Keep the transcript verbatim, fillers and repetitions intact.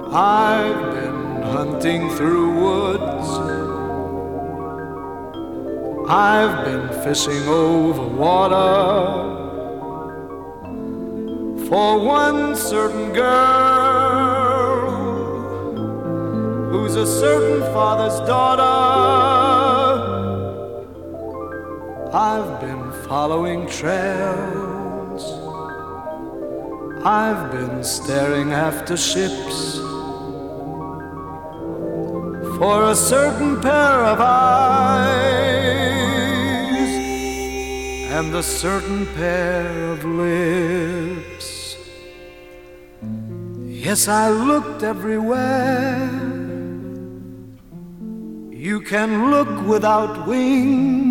I've been hunting through woods, I've been fishing over water for one certain girl who's a certain father's daughter. I've been following trails, I've been staring after ships for a certain pair of eyes and a certain pair of lips. Yes, I looked everywhere. You can look without wings,